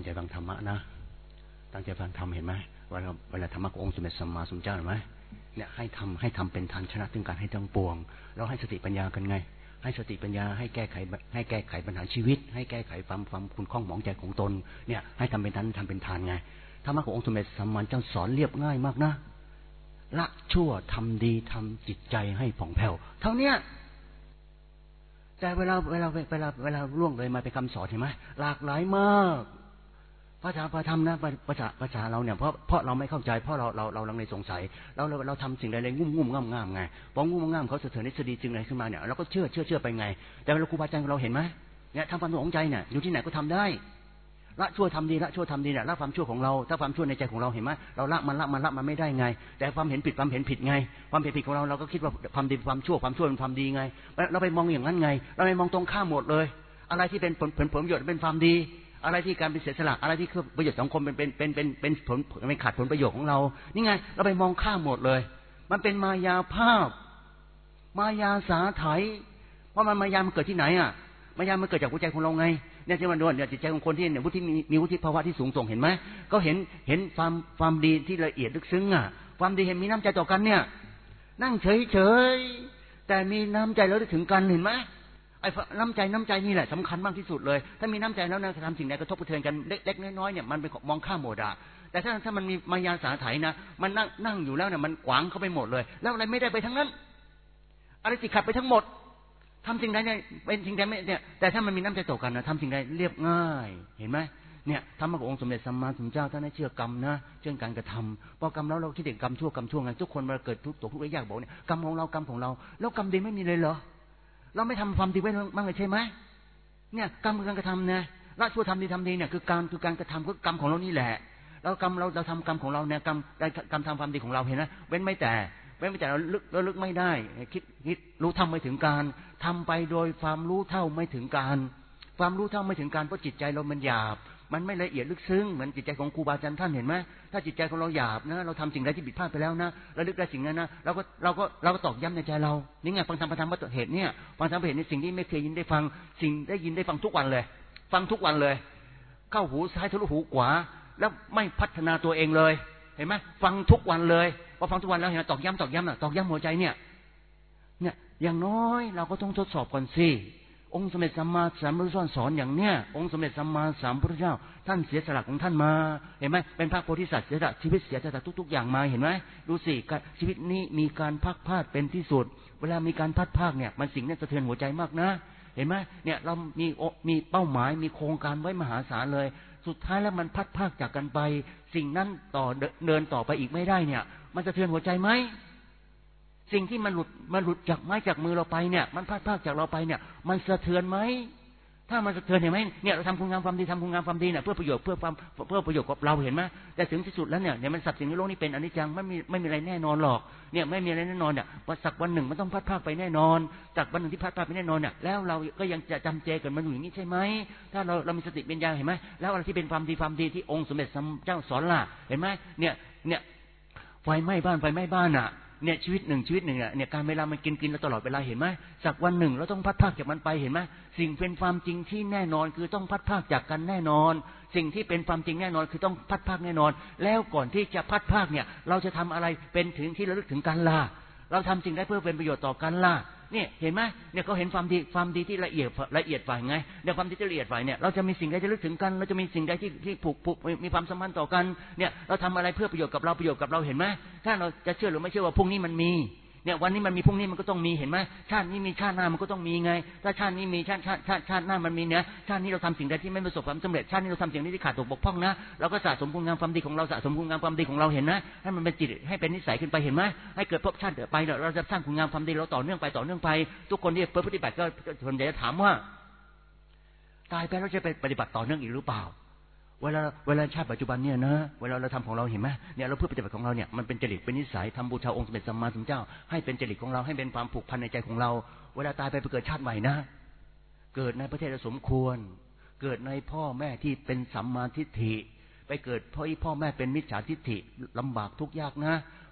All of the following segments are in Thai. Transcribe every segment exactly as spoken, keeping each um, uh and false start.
ใจฟังธรรมะนะตั้งใจฟังธรรมเห็นไหมเวลาเวลาธรรมะขององค์สมเด็จสัมมาสัมพุทธเจ้าเห็นไหมเนี่ยให้ทำให้ทำเป็นทันชนะถึงการให้ทั้งปวงแล้วให้สติปัญญากันไงให้สติปัญญาให้แก้ไขให้แก้ไขปัญหาชีวิตให้แก้ไขความความคุณข้องหมองใจของตนเนี่ยให้ทำเป็นทันทำเป็นทานไงธรรมะขององค์สมเด็จสัมมาสัมพุทธเจ้าสอนเรียบง่ายมากนะละชั่วทำดีทำจิตใจให้ผ่องแผ้วเท่านี้แต่เวลาเวลาเวลาเวลาล่วงเลยมาเป็นคำสอนเห็นไหมหลากหลายมากภาษาพระธรรมนะภาษาภาษาเราเนี่ยเพราะเพราะเราไม่เข้าใจเพราะเราเราเราลังเลสงสัยเราเราเราทำสิ่งใดๆงุ่มงุ่มง่ามง่ามไงพองุ่มง่ามเขาเสถียรนิสดีจึงอะไรขึ้นมาเนี่ยเราก็เชื่อเชื่อเชื่อไปไงแต่เวลาครูบาอาจารย์เราเห็นไหมเนี่ยทำความสงบใจเนี่ยอยู่ที่ไหนก็ทำได้ละชั่วทำดีละชั่วทำดีเนี่ยละความชั่วของเราถ้าความชั่วในใจของเราเห็นไหมเราละมันละมันละมันไม่ได้ไงแต่ความเห็นผิดความเห็นผิดไงความเห็นผิดของเราเราก็คิดว่าความดีความชั่วความชั่วเป็นความดีไงเราไปมองอย่างนั้นไงเราไปมองตรงข้ามหมดเลยอะไรที่เป็นผลผลผลประโยชน์เป็นความดีอะไรที่การเป็นเสียสละอะไรที่คือประโยชน์สังคมเป็นเป็นเป็นเป็นเป็นผลเป็นขาดผลประโยชน์ของเรานี่ไงเราไปมองข้ามหมดเลยมันเป็นมายาภาพมายาสาไถว่ามันมายามันเกิดที่ไหนอ่ะมายามันเกิดจากหัวใจของเราไงเนี่ยที่มันโดนเนี่ยจิตใจของคนที่เนี่ยวุฒิมีมีวุฒิภาวะที่สูงส่งเห็นไหมก็เห็นเห็นความความดีที่ละเอียดลึกซึ้งอ่ะความดีเห็นมีน้ำใจต่อกันเนี่ยนั่งเฉยเฉยแต่มีน้ำใจแล้วได้ถึงกันเห็นไหมไอ้น้ำใจน้ำใจนี่แหละสำคัญมากที่สุดเลยถ้ามีน้ำใจแล้วนะทำสิ่งใดกระทบกระเทือนกันเล็กๆน้อยๆเนี่ยมันไปมองข้ามหมดอ่ะแต่ถ้าถ้ามันมีมายาสาไถนะมันนั่งนั่งอยู่แล้วเนี่ยมันขวางเข้าไปหมดเลยแล้วอะไรไม่ได้ไปทั้งนั้นอะไรติดขัดไปทั้งหมดทำสิ่งใดเนี่ยเป็นสิ่งใดไม่เนี่ยแต่ถ้ามันมีน้ำใจต่อกันนะทำสิ่งใดเรียบง่ายเห็นไหมเนี่ยธรรมะขององค์สมเด็จสัมมาสัมพุทธเจ้าท่านให้เชื่อกรรมนะเชื่อการกระทำพอกรรมแล้วเราคิดถึงกรรมชั่วกรรมชั่วไงทุกคนเวลาเกิดทุกข์ตกทุกข์ยากบอกเนี่ยกรรมของเรากรรมของเราแล้วกรรมดีไม่มีเลยเหรอเราไม่ทำความดีไว้บ้างเลยใช่ไหมเนี่ยกรรมคือการกระทำนะละชั่วทำดีทำดีเนี่ยคือการคือการกระทำคือกรรมของเรานี่แหละแล้วกรรมเราเราทำกรรมของเราเนี่ยกรรมกรรมทำความดีของเราเห็นไหมเว้นไม่แต่เว้นไม่แต่เราลึกเราลึกไม่ได้คิดคิดรู้ทำไม่ถึงการทำไปโดยความรู้เท่าไม่ถึงการความรู้เท่าไม่ถึงการเพราะจิตใจเรามันหยาบมันไม่ละเอียดลึกซึ้งเหมือนจิตใจของครูบาอาจารย์ท่านเห็นไหมถ้าจิตใจของเราหยาบนะเราทำสิ่งใดที่ผิดพลาดไปแล้วนะเราลึกได้สิ่งนั้นนะเราก็เราก็เราก็ตอกย้ำในใจเรานี่ไงฟังธรรมประธรรมวัตถุเหตุเนี่ยฟังธรรมเหตุในสิ่งที่ไม่เคยยินได้ฟังสิ่งได้ยินได้ฟังทุกวันเลยฟังทุกวันเลยเข้าหูซ้ายทะลุหูขวาแล้วไม่พัฒนาตัวเองเลยเห็นไหมฟังทุกวันเลยพอฟังทุกวันแล้วเห็นตอกย้ำตอกย้ำน่ะตอกย้ำหัวใจเนี่ยเนี่ยอย่างน้อยเราก็ต้องทดสอบก่อนสิองค์สมเด็จสัมมาสัมพุทธเจ้าสอนอย่างเนี้ยองค์สมเด็จสัมมาสัมพุทธเจ้าท่านเสียสละของท่านมาเห็นไหมเป็นพระโพธิสัตว์เสียสละชีวิตเสียสละทุกๆอย่างมาเห็นไหมดูสิชีวิตนี้มีการพักพลาดเป็นที่สุดเวลามีการพัดพากเนี่ยมันสิ่งนี้สะเทือนหัวใจมากนะเห็นไหมเนี่ยเรามีมีเป้าหมายมีโครงการไว้มหาศาลเลยสุดท้ายแล้วมันพัดพากจากกันไปสิ่งนั้นต่อเดินต่อไปอีกไม่ได้เนี่ยมันสะเทือนหัวใจไหมสิ่งที่มันหลุดมันหลุดจากไม้จากมือเราไปเนี่ยมันพัดพากจากเราไปเนี่ยมันสะเทือนไหมถ้ามันสะเทือนเห็นไหมเนี่ยเราทำคุณงามความดีทำคุณงามความดีเนี่ยเพื่อประโยชน์เพื่อความเพื่อประโยชน์กับเราเห็นไหมแต่ถึงที่สุดแล้วเนี่ยเนี่ยมันสัตว์สิ่งในโลกนี้เป็นอนิจจังไม่มีไม่มีอะไรแน่นอนหรอกเนี่ยไม่มีอะไรแน่นอนเนี่ยวันสักวันหนึ่งมันต้องพัดพากไปแน่นอนจากวันหนึ่งที่พัดพากไปแน่นอนเนี่ยแล้วเราก็ยังจะจำเจกันมันอยู่อย่างนี้ใช่ไหมถ้าเราเรามีสติปัญญาเห็นไหมแล้วอะไรที่เป็นความดีความดีที่องค์สมเด็จสัมมาสัมพุทธเจ้าสอนล่ะเห็นไหมเนี่ยเนี่ยไฟไหม้บ้านไฟไหม้บ้านอ่ะเนี่ยชีวิตหนึ่งชีวิตหนึ่งเนี่ยการเวลามันกินกินเราตลอดเวลาเห็นไหมสักวันหนึ่งเราต้องพัดพากจากมันไปเห็นไหมสิ่งเป็นความจริงที่แน่นอนคือต้องพัดพากจากกันแน่นอนสิ่งที่เป็นความจริงแน่นอนคือต้องพัดพากแน่นอนแล้วก่อนที่จะพัดพากเนี่ยเราจะทำอะไรเป็นถึงที่ระลึกถึงกันล่ะเราทำสิ่งได้เพื่อเป็นประโยชน์ต่อกันล่ะเนี่ยเห็นไหมเนี่ยเขาเห็นความดีความดีที่ละเอียดละเอียดฝ่ายไงเนี่ยความดีที่ละเอียดฝ่ายเนี่ยเราจะมีสิ่งใดที่ลึกถึงกันเราจะมีสิ่งใดที่ที่ผูกผูกมีความสัมพันธ์ต่อกันเนี่ยเราทำอะไรเพื่อประโยชน์กับเราประโยชน์กับเราเห็นไหมถ้าเราจะเชื่อหรือไม่เชื่อว่าพรุ่งนี้มันมีเนี่ยวันนี้มันมีพรุ่งนี้มันก็ต้องมีเห็นไหมชาตินี้มีชาติหน้ามันก็ต้องมีไงถ้าชาตินี้มีชาติชาติชาติชาติหน้ามันมีเนี่ยชาตินี้เราทำสิ่งใดที่ไม่ประสบความสำเร็จชาตินี้เราทำสิ่งที่ขาดตกบกพร่องนะเราก็สะสมคุณงามความดีของเราสะสมคุณงามความดีของเราเห็นนะให้มันเป็นจิตให้เป็นนิสัยขึ้นไปเห็นไหมให้เกิดภพชาติไปเราจะสร้างคุณงามความดีเราต่อเนื่องไปต่อเนื่องไปทุกคนที่ปฏิบัติก็ส่วนใหญ่จะถามว่าตายไปเราจะไปปฏิบัติต่อเนื่องอีกหรือเปล่าเวลาเวลาชาติปัจจุบันเนี่ยนะเวลาเราทำของเราเห็นไหมเนี่ยเราเพื่อปฏิบัติของเราเนี่ยมันเป็นจริตเป็นนิสัยทำบูชาองค์สมเด็จสัมมาสัมพุทธเจ้าให้เป็นจริตของเราให้เป็นความผูกพันในใจของเราเวลาตายไปไปเกิดชาติใหม่นะเกิดในประเทศสมควรเกิดในพ่อแม่ที่เป็นสัมมาทิฏฐิไปเกิดพ่อพ่อแม่เป็นมิจฉาทิฏฐิลำบากทุกข์ยากนะ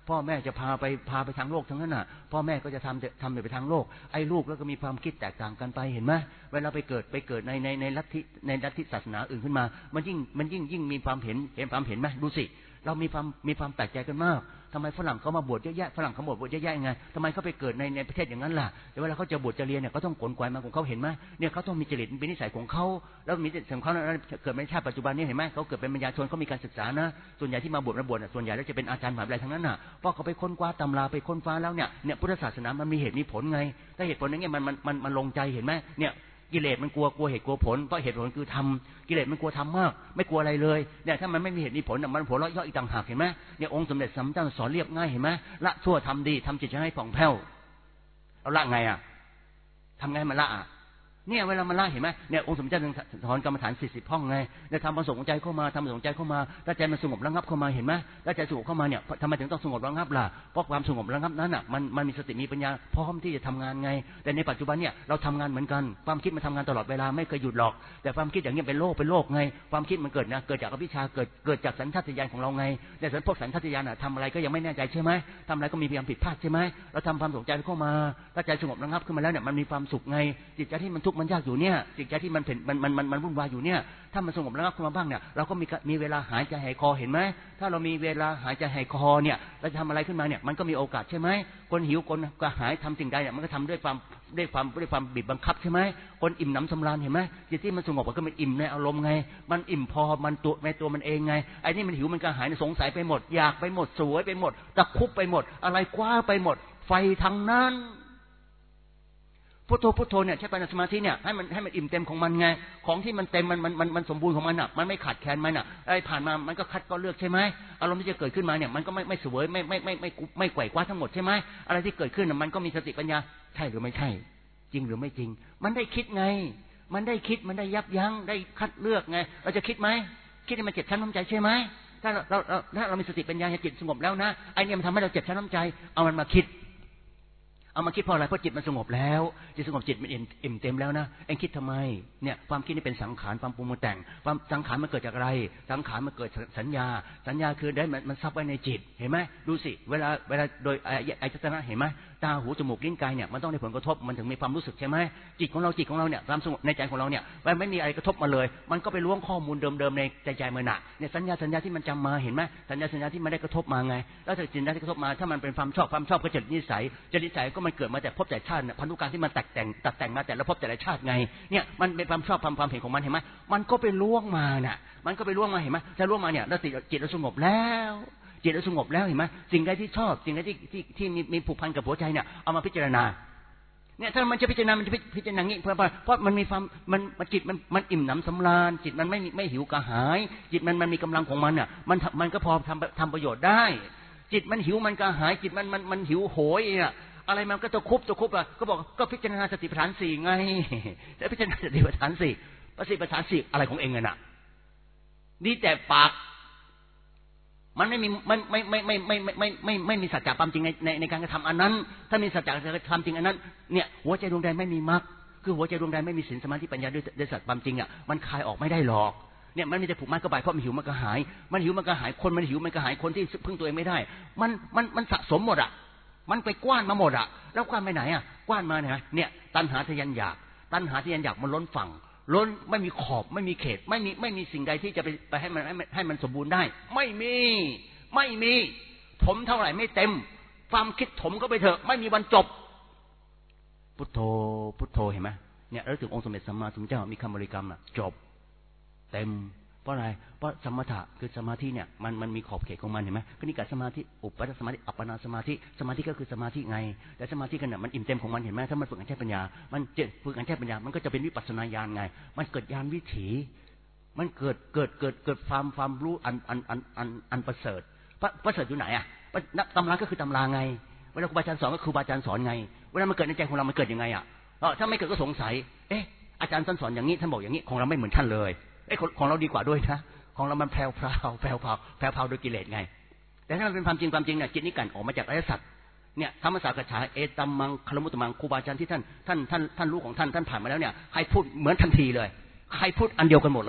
พ่อแม่จะพาไปพาไปทางโลกทั้งนั้นน่ะพ่อแม่ก็จะทำทำไปทางโลกไอ้ลูกแล้วก็มีความคิดแตกต่างกันไปเห็นไหมเวลาไปเกิดไปเกิดในในในลัทธิในลัทธิศาสนาอื่นขึ้นมามันยิ่งมันยิ่งยิ่งมีความเห็นเห็นความเห็นไหมดูสิเรามีความมีความแปลกใจกันมากทำไมฝรั่งเขามาบวชเยอะแยะฝรั่งเขาบวชเยอะแยะไงทำไมเขาไปเกิดในในประเทศอย่างนั้นล่ะแต่เวลาเขาจะบวชจะเรียนเนี่ยเขาต้องขนขวายมาของเขาเห็นไหมเนี่ยเขาต้องมีจริตเป็นนิสัยของเขาแล้วมีของเขาเกิดในชาติปัจจุบันนี้เห็นไหมเขาเกิดเป็นปัญญาชนเขามีการศึกษานะส่วนใหญ่ที่มาบวชมาบวชส่วนใหญ่แล้วจะเป็นอาจารย์มหาวิทยาลัยทั้งนั้นน่ะเพราะเขาไปค้นคว้าตำราไปค้นฟ้าแล้วเนี่ยเนี่ยพุทธศาสนามันมีเหตุมีผลไงถ้าเหตุผลอย่างเงี้ยมันมันมันมันลงใจเห็นไหมเนี่ยกิเลสมันกลัวกลัวเหตุกลัวผลเพราะเหตุผลคือทำกิเลสมันกลัวทำมากไม่กลัวอะไรเลยเนี่ยถ้ามันไม่มีเหตุมีผลมันผลละย่ออีกต่างหากเห็นไหมเนี่ยองค์สมเด็จสัมมาสัมพุทธเจ้าสอนเรียบง่ายเห็นไหมละชั่วทำดีทำจิตให้ผ่องแผ้วเอาละไงอ่ะทำไงมันละอ่ะเนี่ยเวลามันละเห็นไหมเนี่ยองค์สมเด็จสอนกรรมฐานสี่สิบห้องไงเนี่ยทำประสงค์ใจเข้ามาทำประสงค์ใจเข้ามาถ้าใจมันสงบระงับเข้ามาเห็นไหมถ้าใจสงบเข้ามาเนี่ยทำไมถึงต้องสงบระงับล่ะเพราะความสงบระงับนั้นอ่ะมันมันมีสติมีปัญญาพร้อมที่จะทำงานไงแต่ในปัจจุบันเนี่ยเราทำงานเหมือนกันความคิดมันทำงานตลอดเวลาไม่เคยหยุดหรอกแต่ความคิดอย่างนี้เป็นโลกเป็นโลกไงความคิดมันเกิดนะเกิดจากอวิชชาเกิดเกิดจากสัญชาตญาณของเราไงแต่สัญพวกสัญชาตญาณอ่ะทำอะไรก็ยังไม่แน่ใจใช่ไหมทำอะไรก็มีพยายามผิดพลาดใช่ไหมเราทำความสงใจเข้ามาถ้าใจสงบระงับขึ้นมาแล้วเนี่ยมันมีความสุขไงจิตใจที่มันทุกข์มันยากอยู่เนี่ยจิตใจที่มันเป็นมันมันมันมันวุ่นวายอยู่เนี่ยถ้ามันสงบระงับขึ้นมาบ้างเนี่ยเราก็มีมีเวลาหายใจหายคอเห็นไหมถ้าเรามีเวลาหายใจหายคอเนี่ยเราจะทำอะไรขึ้นมาเนี่ยมันก็มีโอกาสใช่ไหมคนหิวคนกระหายทำสิ่งใดเนี่ยมันก็ทำด้วยความด้วยความด้วยความบีบบังคับใช่ไหมคนอิ่มหนำสำราญเห็นไหมจิตที่มันสงบก็มันอิ่มในอารมณ์ไงมันอิ่มพอมันตัวในตัวมันเองไงไอ้นี่มันหิวมันกระหายสงสัยไปหมดอยากไปหมดสวยไปหมดตะคุบไปหมดอะไรคว้าไปหมดไฟทั้งนั้นพุทโธพุทโธเนี่ยใช้ปัญญาสมาธิเนี่ยให้มันให้มันอิ่มเต็มของมันไงของที่มันเต็มมันมันมันมันสมบูรณ์ของมันอ่ะมันไม่ขาดแคลนมันอ่ะไอ้ผ่านมามันก็คัดก็เลือกใช่ไหมอารมณ์ที่จะเกิดขึ้นมาเนี่ยมันก็ไม่ไม่เสวยไม่ไม่ไม่ไม่ไม่ไกวกว้าทั้งหมดใช่ไหมอะไรที่เกิดขึ้นมันก็มีสติปัญญาใช่หรือไม่ใช่จริงหรือไม่จริงมันได้คิดไงมันได้คิดมันได้ยับยั้งได้คัดเลือกไงเราจะคิดไหมคิดให้มันเจ็บช้ำน้ำใจใช่ไหมถ้าเราเราถ้าเรามีสติปัญญาจิตสงบแล้วนะไอ้เนี่ยมันทำให้เราเจ็บช้ำน้ำใจเอามันมาคิดเอามาคิดเพราะอะไรเพราะจิตมันสงบแล้วจิตสงบจิตมันอิ่มเต็มแล้วนะเอ็งคิดทำไมเนี่ยความคิดนี่เป็นสังขารความปรุงแต่งความสังขารมันเกิดจากอะไรสังขารมันเกิดสัญญาสัญญาคือได้มันมันซับไว้ในจิตเห็นไหมดูสิเวลาเวลาโดยไอ้จัตนะเห็นไหมตาหูจมูกลิ้นกายเนี่ยมันต้องได้ผลกระทบมันถึงมีความรู้สึกใช่ไหมจิตของเราจิตของเราเนี่ยความสงบในใจของเราเนี่ยมันไม่มีอะไรกระทบมาเลยมันก็ไปล้วงข้อมูลเดิมๆในใจใจมันน่ะเนี่ยสัญญาสัญญาที่มันจำมาเห็นไหมสัญญาสัญญาที่มันได้กระทบมาไงแล้วสัญญาที่กระทบมาถ้ามันเป็นความชอบความชอบก็จะนิสัยจะนิสัยก็มันเกิดมาแต่พบแต่ชาติพันธุกรรมที่มันแตกแต่งตัดแต่งมาแต่ละภพแต่ละชาติไงเนี่ยมันเป็นความชอบความความเห็นของมันเห็นไหมมันก็ไปล่วงมาน่ะมันก็ไปล่วงมาเห็นไหมถ้าล่วงมาเนี่ยแล้วจิตเราสงบแล้วจิตเราสงบแล้วเห็นไหมสิ่งใดที่ชอบสิ่งใดที่ที่ที่มีมีผูกพันกับหัวใจเนี่ยเอามาพิจารณาเนี่ยถ้ามันจะพิจารณามันจะพิจารณาอย่างนี้เพราะเพราะมันมีความมันจิตมันมันอิ่มหนำสำราญจิตมันไม่ไม่หิวกระหายจิตมันมันมีกำลังของมันอ่ะมันมันก็พอทำทำประโยชน์ได้จิตมันหิวมันกระหายจิตมันมันมันหิวโหยอ่ะอะไรมันก็จะคุบจะคุบอ่ะก็บอกก็พิจารณาสติปัฏฐานสี่ไงแต่พิจารณาสติปัฏฐานสี่สติปัฏฐานสี่อะไรของเองน่ะนี่แต่ปากมันไม่มีมันไม่ไม่ไม่ไม่ไม่ไม่ไม่ไม่มีสัจจะความจริงในในในการกระทำอันนั้นถ้ามีสัจจะความจริงอันนั้นเนี่ยหัวใจดวงใดไม่มีมรรคคือหัวใจดวงใดไม่มีศีลสมาธิปัญญาด้วยด้วยสัจความจริงอ่ะมันคลายออกไม่ได้หรอกเนี่ยมันมีแต่ผูกมัดเข้าไปเพราะมันหิวมันกระหายมันหิวมันกระหายคนมันหิวมันกระหายคนที่พึ่งตัวเองไม่ได้มันมันมันสะสมหมดอ่ะมันไปกว้านมาหมดอ่ะแล้วกว้านไปไหนอ่ะกว้านมาเนี่ยเนี่ยตัณหาทะยานอยากตัณหาทะยานอยากมันล้นฝั่งล้นไม่มีขอบไม่มีเขตไม่มีไม่มีสิ่งใดที่จะไปไปให้มันให้มันสมบูรณ์ได้ไม่มีไม่มีถมเท่าไหร่ไม่เต็มความคิดถมก็ไปเถอะไม่มีวันจบพุทโธพุทโธเห็นไหมเนี่ยแล้วถึงองค์สมเด็จสัมมาสัมพุทธเจ้ามีคำบริกรรมอ่ะจบเต็มเพราะอะไรเพราะสมถะคือสมาธิเนี่ยมันมันมีขอบเขตของมันเห็นไหมคณิกะสมาธิอุปจารสมาธิอัปปนาสมาธิสมาธิก็คือสมาธิไงแต่สมาธิกันเนี่ยมันอิ่มเต็มของมันเห็นไหมถ้ามันฝึกการใช้ปัญญามันเจ็ดฝึกการใช้ปัญญามันก็จะเป็นวิปัสสนาญาณไงมันเกิดญาณวิถีมันเกิดเกิดเกิดเกิดความความรู้อันอันอันอันอันประเสริฐประเสริฐอยู่ไหนอ่ะตำราก็คือตำราไงเวลาครูบาอาจารย์สอนก็ครูบาอาจารย์สอนไงเวลามันเกิดในใจของเรามันเกิดยังไงอ่ะถ้าไม่เกิดก็สงสัยเอ๊ะอาจารย์ท่านสอนอย่างนี้ท่านบอกอย่างนี้ของเราไม่เหมือนท่านเลยเอ๊ะของเราดีกว่าด้วยนะของเรามันแผ่วพราวแผ่วพราวแผ่วพราวโดยกิเลสไงแต่ถ้ามันเป็นความจริงความจริงเนี่ยจิตนี้กันออกมาจากอริยสัจเนี่ยธรรมศาสตร์กระฉาเอตัมมังคลมุตตมังครูบาอาจารย์ที่ท่านท่านท่านท่านรู้ของท่านท่านผ่านมาแล้วเนี่ยใครพูดเหมือนทันทีเลยใครพูดอันเดียวกันหมดเลย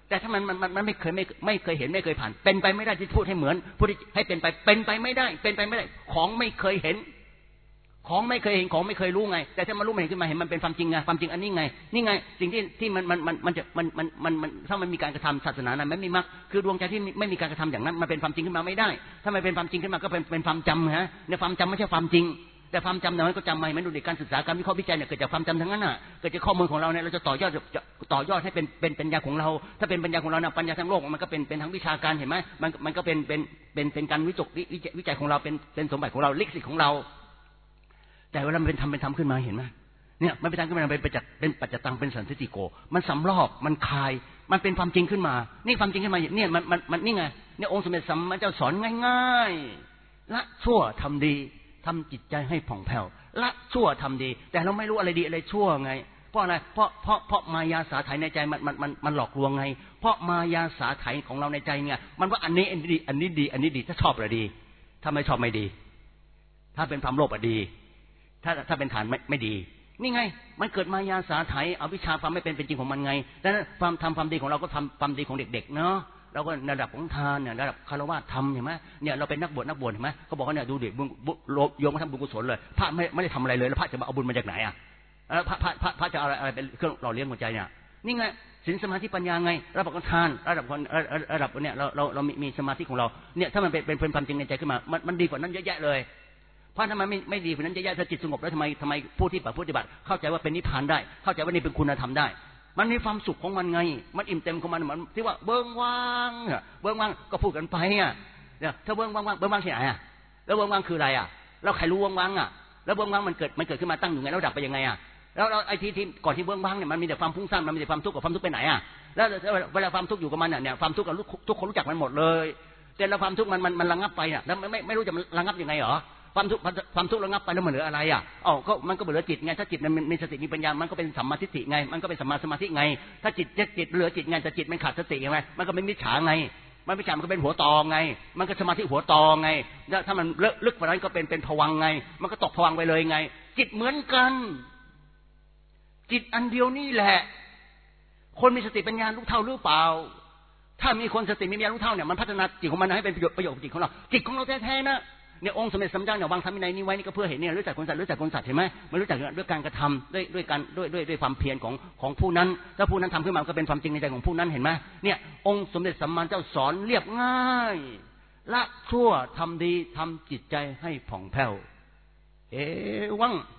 แต่ถ้ามันมันมันไม่เคยไม่ไม่เคยเห็นไม่เคยผ่านเป็นไปไม่ได้ที่พูดให้เหมือนพูดให้เป็นไปเป็นไปไม่ได้เป็นไปไม่ได้ของไม่เคยเห็นของไม่เคยเห็นของไม่เคยรู้ไงแต่ถ้ามารู้มันเห็นขึ้นมาเห็นมันเป็นความจริงไงความจริงอันนี้ไงนี่ไงสิ่งที่ที่มันมันมันมันจะมันมันมันมันถ้ามันมีการกระทำศาสนานั้นไม่มีมรรคคือดวงใจที่ไม่มีการกระทำอย่างนั้นมันเป็นความจริงขึ้นมาไม่ได้ถ้ามันเป็นความจริงขึ้นมาก็เป็นเป็นความจำฮะในความจำไม่ใช่ความจริงแต่ความจำนั้นก็จำไม่เหมือนดูเด็กการศึกษาการวิเคราะห์วิจัยเนี่ยเกิดจากความจำทั้งนั้นน่ะเกิดจากข้อมูลของเราเนี่ยเราจะต่อยอดจะต่อยอดให้เป็นเป็นปัญญาของเราถ้าเป็นปัญญาของเราเนี่ยปัญญาทางโลกมันก็เป็นเป็นทั้งวิชาการเห็นไหมมันมันก็เป็นเป็นเป็นเป็นการวิจกวิจัยของเราเป็นเป็นสมบัติของเราลิขิตของเราแต่เวลามันเป็นธรรมเป็นธรรมขึ้นมาเห็นไหมเนี่ยมันเป็นธรรมขึ้นมาเป็นปัจจัเป็นปัจจตังเป็นสันติโกมันสำรอกมันคายมันเป็นความจริงขึ้นมานี่ความจริงขึ้นมาเนี่ยมันมันมันนี่ไงเนี่ยองค์สมเด็จสัมมาสัมพุทธเจ้าสอนง่ายๆละชั่วทำดีทำจิตใจให้ผ่องแผ้วละชั่วทำดีแต่เราไม่รู้อะไรดีอะไรชั่วไงเพราะอะไรเพราะเพราะเพราะมายาสาไถในใจมันมันมันมันหลอกลวงไงเพราะมายาสาไถของเราในใจเนี่ยมันว่าอันนี้อันนี้ดีอันนี้ดีอันนี้ดีถ้าชอบอะไรดีถ้าไม่ชอบไม่ดีถ้าเป็นความโลภอะดีถ้าถ้าเป็นฐานไม่ไม่ดีนี่ไงมันเกิดมายาสาไถเอาวิชาความไม่เป็นเป็นจริงของมันไงดังนั้นความทำความดีของเราก็ทำความดีของเด็กๆเนาะเราก็ระดับของทานเนี่ยระดับคารวะธรรมเห็นไหมเนี่ยเราเป็นนักบวชนักบวชเห็นไหมเขาบอกว่าเนี่ยดูเด็กโยมมาทำบุญกุศลเลยพระไม่ไม่ได้ทำอะไรเลยแล้วพระจะมาเอาบุญมาจากไหนอ่ะแล้วพระพระพระพระจะเอาอะไรเป็นเครื่องหล่อเลี้ยงหัวใจเนี่ยนี่ไงศีลสมาธิปัญญาไงระดับของทานระดับคนระดับเนี่ยเราเราเรามีสมาธิของเราเนี่ยถ้ามันเป็นเป็นความจริงในใจขึ้นมามันมันดีกว่านั้นเยอะแยะเลยเพราะทำไมไม่ไม่ดีกว่านั้นเยอะแยะถ้าจิตสงบแล้วทำไมทำไมผู้ที่ปฏิบัติเข้าใจว่าเป็นนิพพานได้เข้าใจว่านี่เป็นคุณธรรมได้มันมีความสุขของมันไงมันอิ่มเต็มของมันเหมือนที่ว่าเบิ้งว่างเบิ้งว่างก็พูดกันไปอ่ะเนี่ยถ้าเบิ้งว่างๆเบิ้งว่างที่ไหนอ่ะแล้วเบิ้งว่างคืออะไรอ่ะแล้วใครรู้ว่างๆอ่ะแล้วเบิ้งว่างมันเกิดมันเกิดขึ้นมาตั้งอยู่ไงแล้วดับไปยังไงอ่ะแล้วเราไอ้ที่ที่ก่อนที่เบิ้งว่างเนี่ยมันมีแต่ความฟุ้งซ่านมันมีแต่ความทุกข์กับความทุกข์ไปไหนอ่ะแล้วเวลาความทุกข์อยู่กับมันเนี่ยความทุกข์กับทุกคนรู้จักมันหมดเลยแต่แล้วความทุกข์มันมันมันระงับไปอ่ะแล้วไม่ไม่ไม่รู้จะระงับยังไงหรอความทุกข์ความทุกข์ระงับไปแล้วมันเหลืออะไรอ่ะอ๋อก็มันก็เหลือจิตไงถ้าจิตมันมีสติมีปัญญามันก็เป็นสัมมาทิฏฐิไงมันก็เป็นสัมมาสมาธิไงถ้าจิตจิตเหลือจิตไงแต่จิตมันขาดสติไงมันก็เป็นมิจฉาไงมันมิจฉามันก็เป็นหัวตอไงมันก็สมาธิหัวตอไงแล้วถ้ามันลึกกว่านั้นก็เป็นเป็นภวังค์ไงมันก็ตกภวังค์ไปเลยไงจิตเหมือนกันจิตอันเดียวนี่แหละคนมีสติปัญญารู้เท่าหรือเปล่าถ้ามีคนสติมีปัญญารู้เท่าเนี่ยมันพัฒนาจิตของมันให้เป็นประโยชน์ประโยชน์จิตของเราจิตของเราแท้ๆนะเนี่ยองค์สมเด็จสัมมาสัมพุทธเจ้าเนี่ยวางธรรมวินัยนี้ไว้นี่ก็เพื่อเห็นเนี่ยรู้จักคนสัตว์รู้จักคนสัตว์เห็นไหมมันรู้จักด้วยการกระทำด้วยด้วยการด้วยด้วยด้วยความเพียรของของผู้นั้นถ้าผู้นั้นทำขึ้นมาก็เป็นความจริงในใจของผู้นั้นเห็นไหมเนี่ยองค์สมเด็จสัมมาสัมพุทธเจ้าสอนเรียบง่ายละชั่วทำดีทำจิตใจให้ผ่องแผ้วเอวัง